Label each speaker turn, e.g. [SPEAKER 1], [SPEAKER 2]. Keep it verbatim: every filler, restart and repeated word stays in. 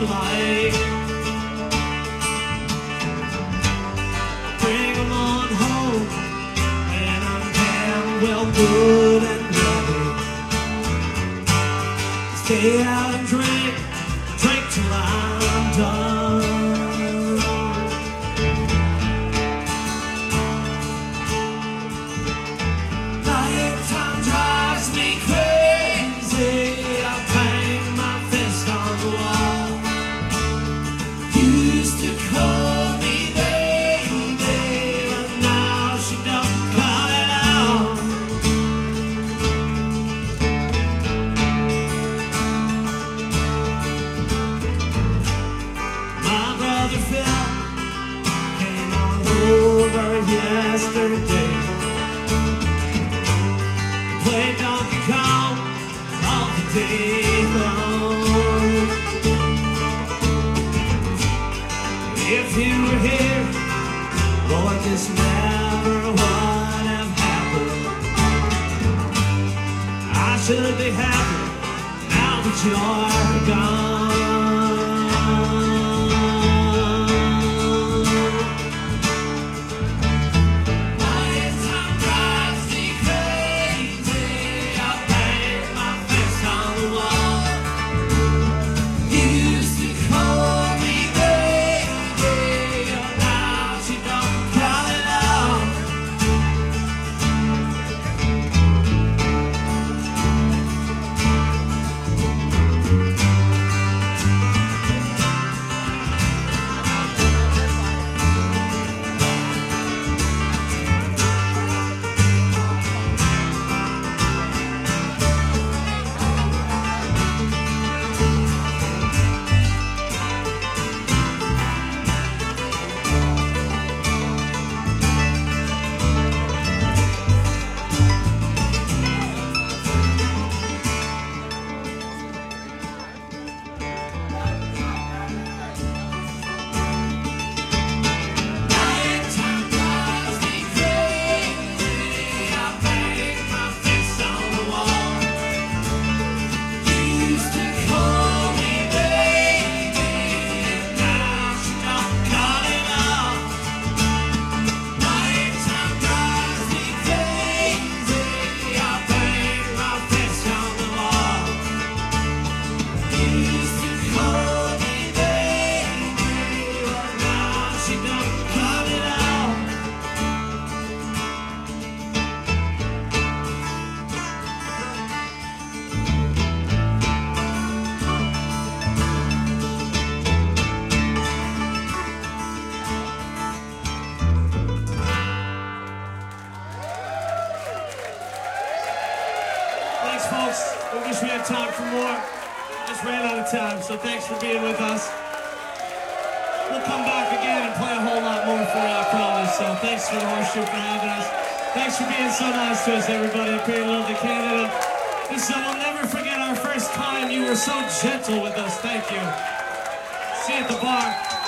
[SPEAKER 1] like. Bring 'em on home, and I'm damn well good and ready. Stay out and drink, drink till I'm done. Nighttime drives me crazy. I bang my fist on the wall. Used to call me baby, but now she don't call it out. My brother Phil came on over yesterday. Played Donkey Kong all the day long. If you were here, Lord, this never would have happened. I should be happy now that you're gone. Nighttime drives me crazy. I bang my fist on the wall. Used to call me baby, now she don't call it out. Nighttime drives me crazy. I bang my fist on the wall. Used to call me baby, now she don't call it out. Nighttime drives me crazy. I bang my fist on the wall. Used to call me baby, but now she don't call it out. Thanks, folks. We wish we had time for more. Just ran out of time, so thanks for being with us. We'll come back again and play a whole lot more for you, I promise. So thanks for the Horseshoe for having us. Thanks for being so nice to us, everybody up here in lovely Canada. This is, we'll never forget our first time. You were so gentle with us. Thank you. See you at the bar.